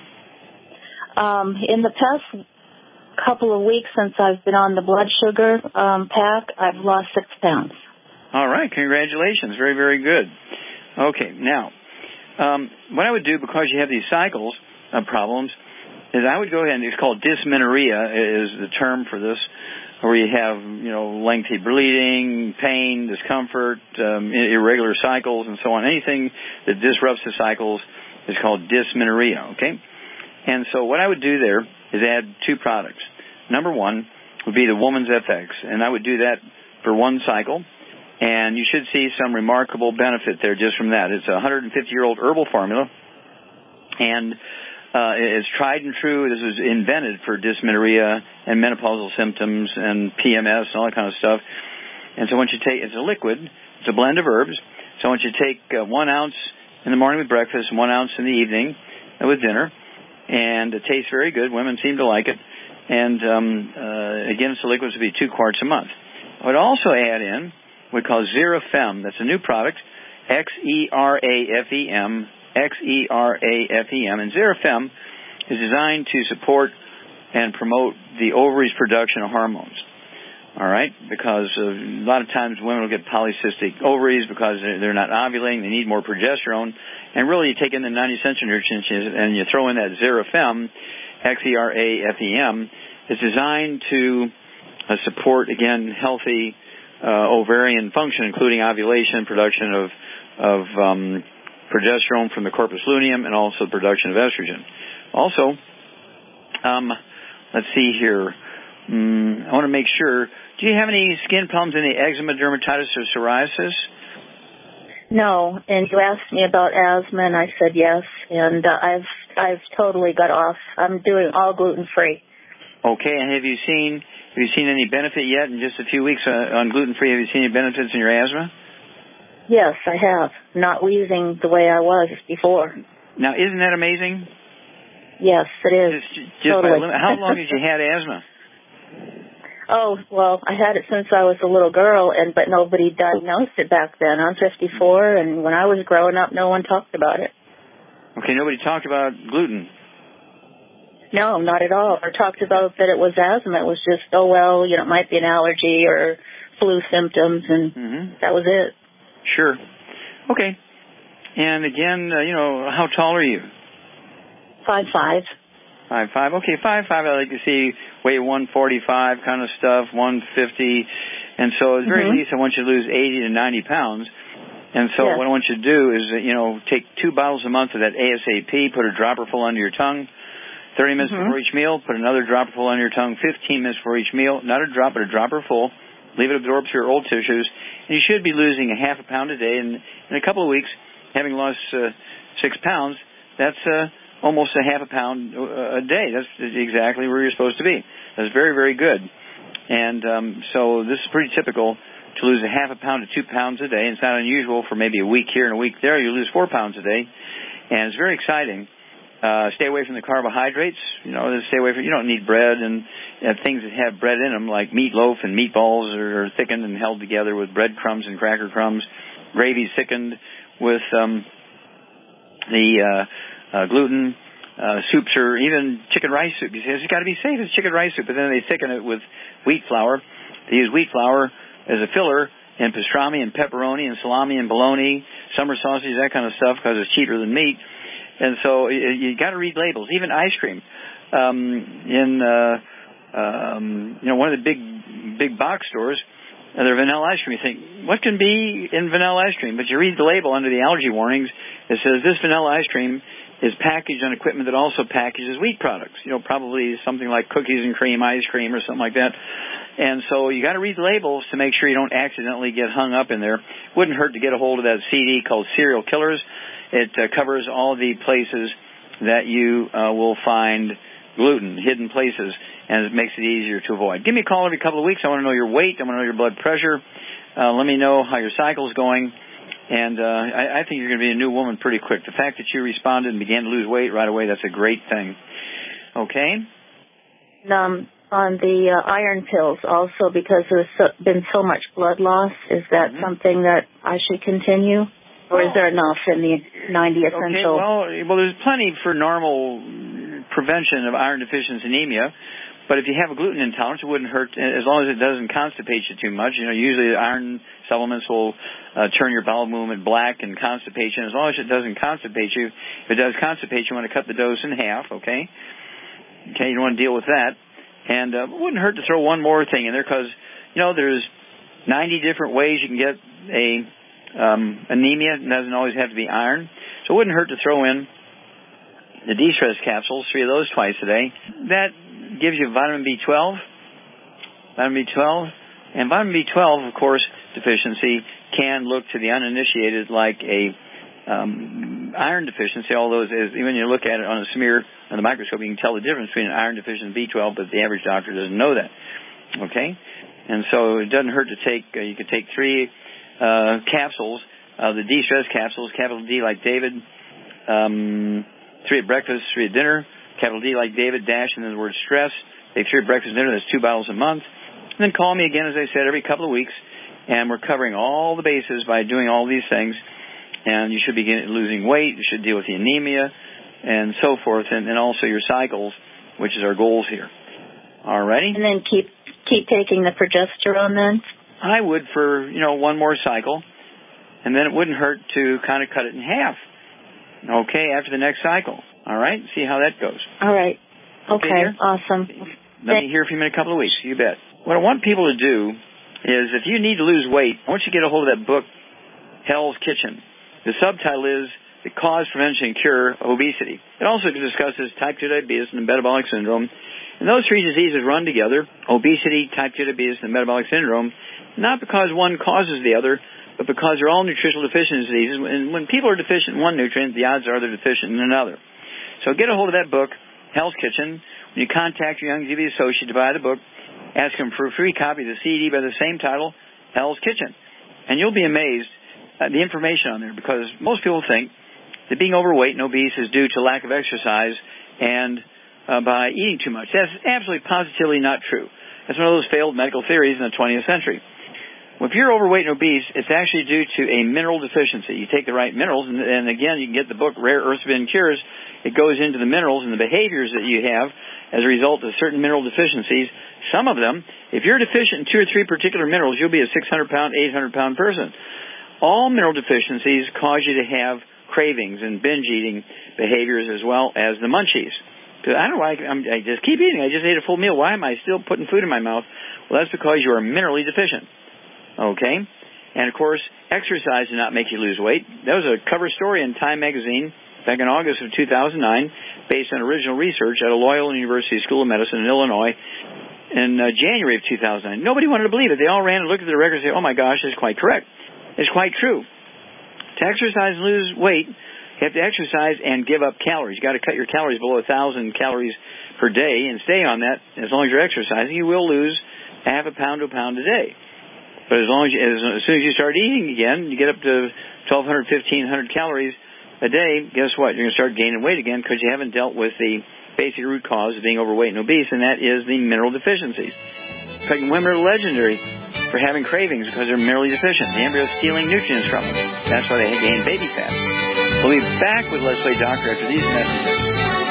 Um, in the past couple of weeks since I've been on the blood sugar um, pack, I've lost six pounds. All right, congratulations. Very, very good. Okay, now, Um, what I would do, because you have these cycles of problems, is I would go ahead and it's called dysmenorrhea is the term for this, where you have, you know, lengthy bleeding, pain, discomfort, um, irregular cycles, and so on. Anything that disrupts the cycles is called dysmenorrhea, okay? And so what I would do there is add two products. Number one would be the Woman's F X, and I would do that for one cycle. And you should see some remarkable benefit there just from that. It's a one hundred fifty-year-old herbal formula, and uh, it's tried and true. This was invented for dysmenorrhea and menopausal symptoms and P M S and all that kind of stuff. And so once you take, it's a liquid, it's a blend of herbs. So once you take uh, one ounce in the morning with breakfast and one ounce in the evening with dinner, and it tastes very good. Women seem to like it. And um, uh, again, it's a liquid, so it'd be two quarts a month. I would also add in we call Xerafem. That's a new product, X E R A F E M, X E R A F E M. And Xerafem is designed to support and promote the ovaries' production of hormones. All right? Because uh, a lot of times women will get polycystic ovaries because they're not ovulating. They need more progesterone. And really, you take in the ninety essential nutrients and you throw in that Xerafem, X E R A F E M. It's designed to uh, support, again, healthy Uh, ovarian function, including ovulation, production of of um, progesterone from the corpus luteum, and also production of estrogen. Also, um, let's see here. Mm, I want to make sure. Do you have any skin problems, any eczema, dermatitis, or psoriasis? No, and you asked me about asthma, and I said yes, and uh, I've I've totally got off. I'm doing all gluten free. Okay, and have you seen? Have you seen any benefit yet in just a few weeks uh, on gluten-free? Have you seen any benefits in your asthma? Yes, I have. Not wheezing the way I was before. Now, isn't that amazing? Yes, it is. Just, just totally. by, how long have you had asthma? Oh, well, I had it since I was a little girl, and but nobody diagnosed it back then. I'm fifty-four, and when I was growing up, no one talked about it. Okay, nobody talked about gluten. No, not at all. Or talked about that it was asthma. It was just, oh, well, you know, it might be an allergy or flu symptoms, and mm-hmm. that was it. Sure. Okay. And again, uh, you know, how tall are you? Five five. Five five. Okay, five five. I like to see weigh one forty-five kind of stuff, one fifty, and so at the very mm-hmm. least, I want you to lose eighty to ninety pounds. And so yes. what I want you to do is, uh, you know, take two bottles a month of that ASAP. Put a dropper full under your tongue. thirty minutes mm-hmm. before each meal, put another dropper full under your tongue, fifteen minutes before each meal, not a drop, but a dropper full. Leave it absorb through your old tissues. And you should be losing a half a pound a day. And in a couple of weeks, having lost uh, six pounds, that's uh, almost a half a pound a day. That's exactly where you're supposed to be. That's very, very good. And um, so this is pretty typical to lose a half a pound to two pounds a day. And it's not unusual for maybe a week here and a week there. You lose four pounds a day. And it's very exciting. Uh, stay away from the carbohydrates. You know, stay away from, you don't need bread and, and things that have bread in them, like meatloaf and meatballs are, are thickened and held together with breadcrumbs and cracker crumbs. Gravy's thickened with um, the uh, uh, gluten. Uh, soups or even chicken rice soup. You say, it's got to be safe. It's chicken rice soup. But then they thicken it with wheat flour. They use wheat flour as a filler in pastrami and pepperoni and salami and bologna, summer sausage, that kind of stuff, because it's cheaper than meat. And so you, you got to read labels. Even ice cream. Um, in, uh, um, you know, one of the big, big box stores, uh, their vanilla ice cream. You think, what can be in vanilla ice cream? But you read the label under the allergy warnings. It says this vanilla ice cream is packaged on equipment that also packages wheat products. You know, probably something like cookies and cream ice cream or something like that. And so you got to read the labels to make sure you don't accidentally get hung up in there. Wouldn't hurt to get a hold of that C D called Serial Killers. It uh, covers all the places that you uh, will find gluten, hidden places, and it makes it easier to avoid. Give me a call every couple of weeks. I want to know your weight. I want to know your blood pressure. Uh, let me know how your cycle's going. And uh, I, I think you're going to be a new woman pretty quick. The fact that you responded and began to lose weight right away, that's a great thing. Okay? Um, on the uh, iron pills also, because there's so, been so much blood loss, is that mm-hmm. something that I should continue? Or is there enough in the ninety essential? Okay, well, well, there's plenty for normal prevention of iron deficiency anemia. But if you have a gluten intolerance, it wouldn't hurt as long as it doesn't constipate you too much. You know, usually the iron supplements will uh, turn your bowel movement black and constipate you. As long as it doesn't constipate you, if it does constipate you, you want to cut the dose in half, okay? Okay, you don't want to deal with that. And uh, it wouldn't hurt to throw one more thing in there because, you know, there's ninety different ways you can get a um, anemia. It doesn't always have to be iron. So it wouldn't hurt to throw in the D-Stress capsules, three of those twice a day. That gives you vitamin B twelve, vitamin B twelve, and vitamin B twelve, of course, deficiency can look to the uninitiated like a um, iron deficiency, although as, as, when you look at it on a smear on the microscope, you can tell the difference between an iron deficient and B twelve, but the average doctor doesn't know that. Okay? And so it doesn't hurt to take, uh, you could take three uh, capsules, uh, the D-Stress capsules, capital D like David, um, three at breakfast, three at dinner, capital D like David, dash, and then the word stress. Take three at breakfast and dinner, that's two bottles a month. And then call me again, as I said, every couple of weeks. And we're covering all the bases by doing all these things. And you should be getting, losing weight. You should deal with the anemia and so forth. And, and also your cycles, which is our goals here. All righty? And then keep keep taking the progesterone then? I would for, you know, one more cycle. And then it wouldn't hurt to kind of cut it in half. Okay, after the next cycle. All right? See how that goes. All right. Okay, okay awesome. Let me hear from you in a couple of weeks. You bet. What I want people to do is if you need to lose weight, I want you to get a hold of that book, Hell's Kitchen. The subtitle is The Cause, Prevention, and Cure of Obesity. It also discusses type two diabetes and metabolic syndrome. And those three diseases run together, obesity, type two diabetes, and metabolic syndrome, not because one causes the other, but because they're all nutritional deficiency diseases. And when people are deficient in one nutrient, the odds are they're deficient in another. So get a hold of that book, Hell's Kitchen. When you contact your Youngevity associate to buy the book, ask him for a free copy of the C D by the same title, Hell's Kitchen. And you'll be amazed at the information on there because most people think that being overweight and obese is due to lack of exercise and uh, by eating too much. That's absolutely positively not true. That's one of those failed medical theories in the twentieth century. Well, if you're overweight and obese, it's actually due to a mineral deficiency. You take the right minerals, and, and again, you can get the book, Rare Earths Forbidden Cures. It goes into the minerals and the behaviors that you have as a result of certain mineral deficiencies. Some of them, if you're deficient in two or three particular minerals, you'll be a six hundred pound, eight hundred pound person. All mineral deficiencies cause you to have cravings and binge eating behaviors as well as the munchies. Because I don't know why I, I'm, I just keep eating. I just ate a full meal. Why am I still putting food in my mouth? Well, that's because you are minerally deficient. Okay? And, of course, exercise did not make you lose weight. That was a cover story in Time magazine back in August of two thousand nine based on original research at a Loyola University School of Medicine in Illinois in uh, January of two thousand nine. Nobody wanted to believe it. They all ran and looked at the records and said, oh, my gosh, that's quite correct. It's quite true. To exercise and lose weight, you have to exercise and give up calories. You've got to cut your calories below one thousand calories per day and stay on that as long as you're exercising. You will lose half a pound to a pound a day. But as long as, you, as, as soon as you start eating again, you get up to twelve hundred, fifteen hundred calories a day, guess what? You're going to start gaining weight again because you haven't dealt with the basic root cause of being overweight and obese, and that is the mineral deficiencies. Pregnant women are legendary for having cravings because they're minerally deficient. The embryo is stealing nutrients from them. That's why they gain baby fat. We'll be back with Let's Play Doctor after these messages.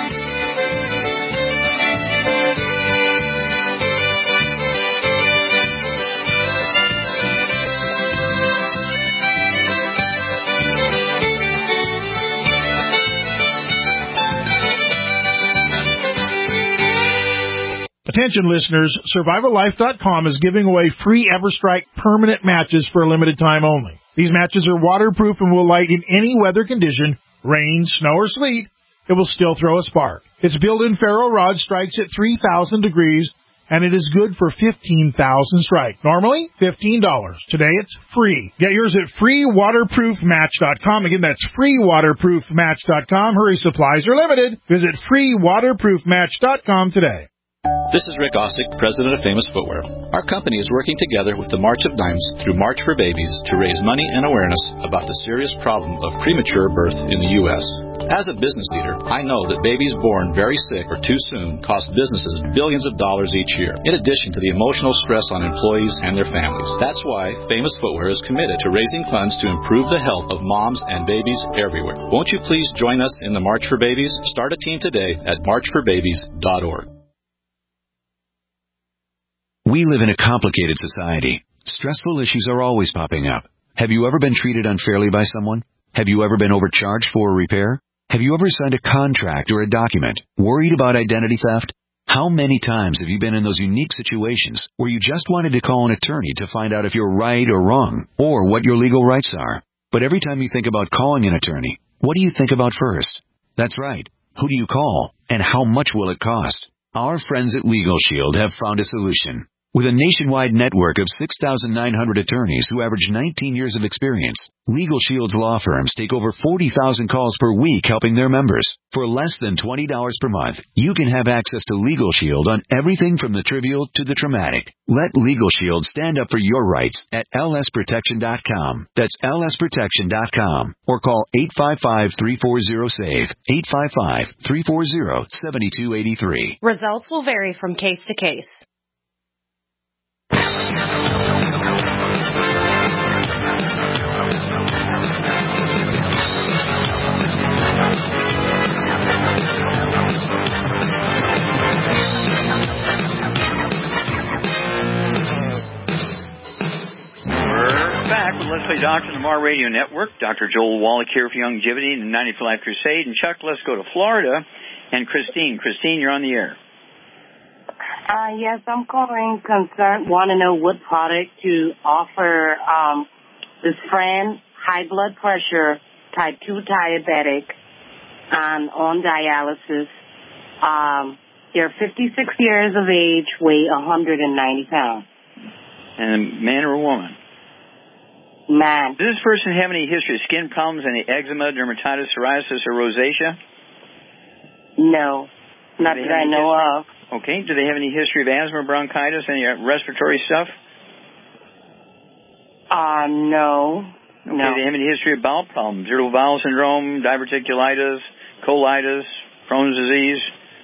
Attention listeners, Survival Life dot com is giving away free EverStrike permanent matches for a limited time only. These matches are waterproof and will light in any weather condition, rain, snow, or sleet. It will still throw a spark. Its built-in ferro rod strikes at three thousand degrees, and it is good for fifteen thousand strike. Normally, fifteen dollars. Today, it's free. Get yours at free waterproof match dot com. Again, that's free waterproof match dot com. Hurry, supplies are limited. Visit free waterproof match dot com today. This is Rick Ossick, president of Famous Footwear. Our company is working together with the March of Dimes through March for Babies to raise money and awareness about the serious problem of premature birth in the U S As a business leader, I know that babies born very sick or too soon cost businesses billions of dollars each year, in addition to the emotional stress on employees and their families. That's why Famous Footwear is committed to raising funds to improve the health of moms and babies everywhere. Won't you please join us in the March for Babies? Start a team today at march for babies dot org. We live in a complicated society. Stressful issues are always popping up. Have you ever been treated unfairly by someone? Have you ever been overcharged for a repair? Have you ever signed a contract or a document? Worried about identity theft? How many times have you been in those unique situations where you just wanted to call an attorney to find out if you're right or wrong, or what your legal rights are? But every time you think about calling an attorney, what do you think about first? That's right. Who do you call, and how much will it cost? Our friends at Legal Shield have found a solution. With a nationwide network of six thousand nine hundred attorneys who average nineteen years of experience, Legal Shield's law firms take over forty thousand calls per week helping their members. For less than twenty dollars per month, you can have access to Legal Shield on everything from the trivial to the traumatic. Let Legal Shield stand up for your rights at L S protection dot com. That's L S protection dot com. Or call eight five five, three four zero, S A V E, eight five five, three four zero, seven two eight three. Results will vary from case to case. Let's Play Doctor on the Mar Radio Network. Doctor Joel Wallach here for Longevity and the ninety for Life Crusade. And Chuck, let's go to Florida. And Christine. Christine, you're on the air. Uh, yes, I'm calling concerned, want to know what product to offer um, this friend, high blood pressure, type two diabetic, and on dialysis. Um, they're fifty-six years of age, weigh one hundred ninety pounds. And a man or a woman? Man. Does this person have any history of skin problems, any eczema, dermatitis, psoriasis, or rosacea? No, not that I know of. Okay. Do they have any history of asthma, bronchitis, any respiratory stuff? Uh, no. Okay. No. Do they have any history of bowel problems, irritable bowel syndrome, diverticulitis, colitis, Crohn's disease?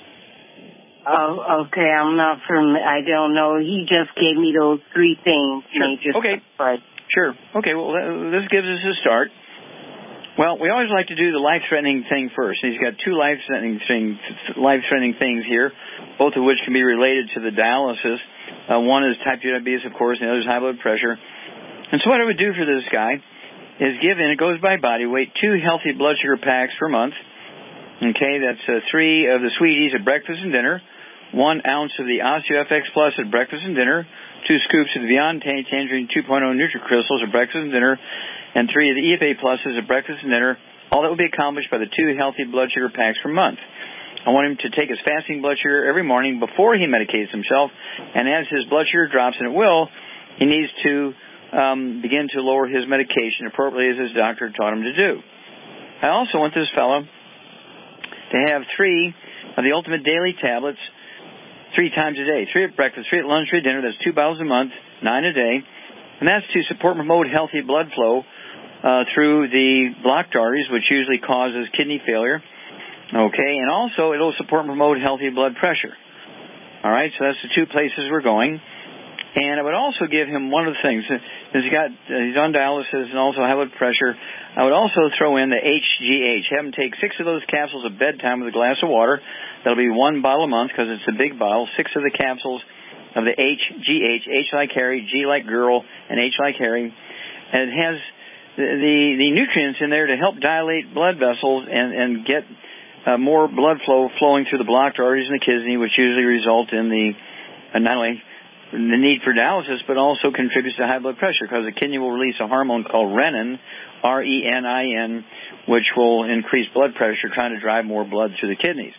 Oh, okay. I'm not from, I don't know. He just gave me those three things. Sure. And just okay. Right. Sure. Okay, well, this gives us a start. Well, we always like to do the life-threatening thing first. He's got two life-threatening things, life-threatening things here, both of which can be related to the dialysis. Uh, one is type two diabetes, of course, and the other is high blood pressure. And so what I would do for this guy is give in, it goes by body weight, two healthy blood sugar packs per month. Okay, that's uh, three of the Sweeties at breakfast and dinner, one ounce of the OsteoFX Plus at breakfast and dinner, two scoops of the Beyond Tangerine two point oh NutriCrystals at breakfast and dinner, and three of the E F A Pluses at breakfast and dinner. All that will be accomplished by the two healthy blood sugar packs per month. I want him to take his fasting blood sugar every morning before he medicates himself, and as his blood sugar drops, and it will, he needs to um, begin to lower his medication appropriately as his doctor taught him to do. I also want this fellow to have three of the Ultimate Daily tablets three times a day, three at breakfast, three at lunch, three at dinner. That's two bottles a month, nine a day. and that's to support and promote healthy blood flow uh, through the blocked arteries, which usually causes kidney failure. Okay, and also it'll support and promote healthy blood pressure. All right, so that's the two places we're going. And I would also give him one of the things. He's got uh, he's on dialysis and also high blood pressure. I would also throw in the H G H. Have him take six of those capsules at bedtime with a glass of water. That'll be one bottle a month because it's a big bottle. Six of the capsules of the H G H, H like Harry, G like girl, and H like Harry. And it has the the, the nutrients in there to help dilate blood vessels and, and get uh, more blood flow flowing through the blocked arteries in the kidney, which usually result in the uh, not only the need for dialysis, but also contributes to high blood pressure because the kidney will release a hormone called renin, R E N I N, which will increase blood pressure, trying to drive more blood through the kidneys.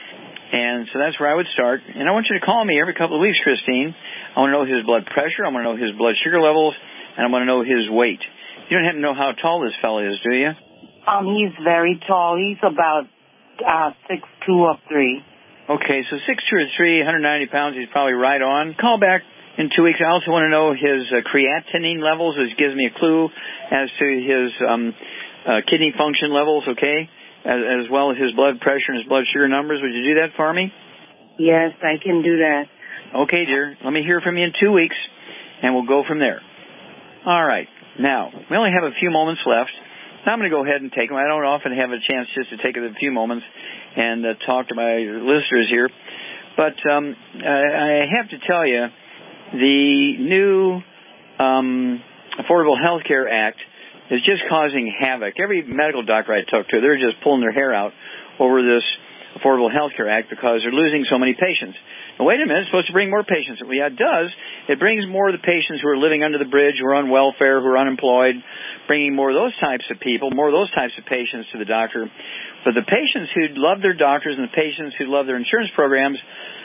And so that's where I would start. And I want you to call me every couple of weeks, Christine. I want to know his blood pressure, I want to know his blood sugar levels, and I want to know his weight. You don't have to know how tall this fellow is, do you? Um, he's very tall. He's about uh, six two or three. Okay, so six two or three, one hundred ninety pounds, he's probably right on. Call back in two weeks. I also want to know his uh, creatinine levels, which gives me a clue as to his um, uh, kidney function levels, okay, as, as well as his blood pressure and his blood sugar numbers. Would you do that for me? Yes, I can do that. Okay, dear. Let me hear from you in two weeks, and we'll go from there. All right. Now, we only have a few moments left. Now I'm going to go ahead and take them. I don't often have a chance just to take a few moments and uh, talk to my listeners here. But um, I have to tell you, the new um, Affordable Health Care Act is just causing havoc. Every medical doctor I talk to, they're just pulling their hair out over this Affordable Health Care Act because they're losing so many patients. Now, wait a minute, it's supposed to bring more patients. Well, yeah, it does. It brings more of the patients who are living under the bridge, who are on welfare, who are unemployed, bringing more of those types of people, more of those types of patients to the doctor. But the patients who love their doctors and the patients who love their insurance programs,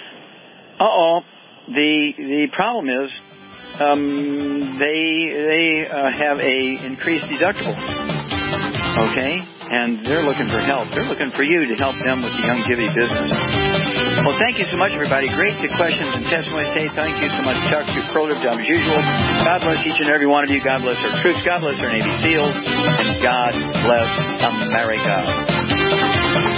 uh-oh, the the problem is um, they they uh, have a increased deductible, okay? And they're looking for help. They're looking for you to help them with the longevity business. Well, thank you so much, everybody. Great questions and testimonies today. Thank you so much, Chuck. Superlative job as usual. God bless each and every one of you. God bless our troops. God bless our Navy SEALs. And God bless America.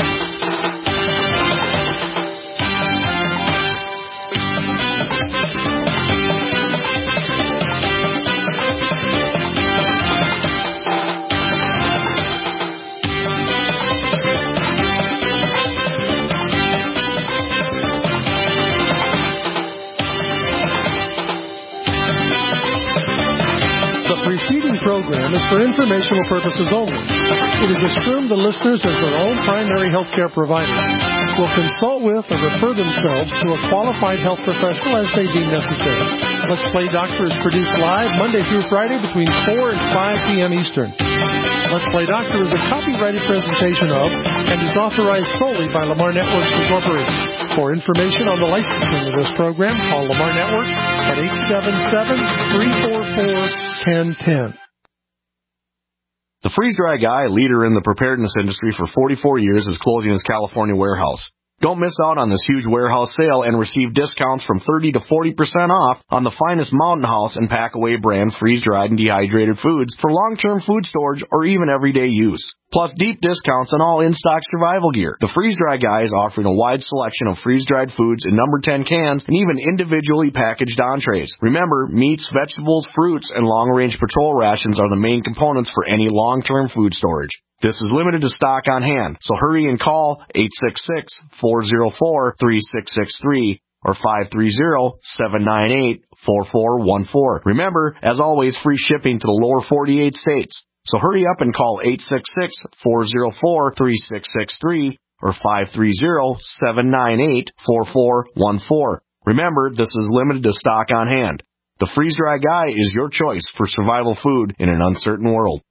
preceding program is for informational purposes only. It is assumed the listeners, as their own primary health care provider, will consult with or refer themselves to a qualified health professional as they deem necessary. Let's Play Doctor is produced live Monday through Friday between four and five p.m. Eastern. Let's Play Doctor is a copyrighted presentation of and is authorized solely by Lamar Networks Incorporated. For information on the licensing of this program, call Lamar Networks at eight seven seven, three four four, one zero one zero. The Freeze-Dry Guy, leader in the preparedness industry for forty-four years, is closing his California warehouse. Don't miss out on this huge warehouse sale and receive discounts from thirty to forty percent off on the finest Mountain House and Packaway brand freeze-dried and dehydrated foods for long-term food storage or even everyday use. Plus deep discounts on all in-stock survival gear. The Freeze-Dry Guy is offering a wide selection of freeze-dried foods in number ten cans and even individually packaged entrees. Remember, meats, vegetables, fruits, and long-range patrol rations are the main components for any long-term food storage. This is limited to stock on hand, so hurry and call eight six six, four zero four, three six six three or five three zero, seven nine eight, four four one four. Remember, as always, free shipping to the lower forty-eight states. So hurry up and call eight six six, four zero four, three six six three or five three zero, seven nine eight, four four one four. Remember, this is limited to stock on hand. The Freeze-Dry Guy is your choice for survival food in an uncertain world.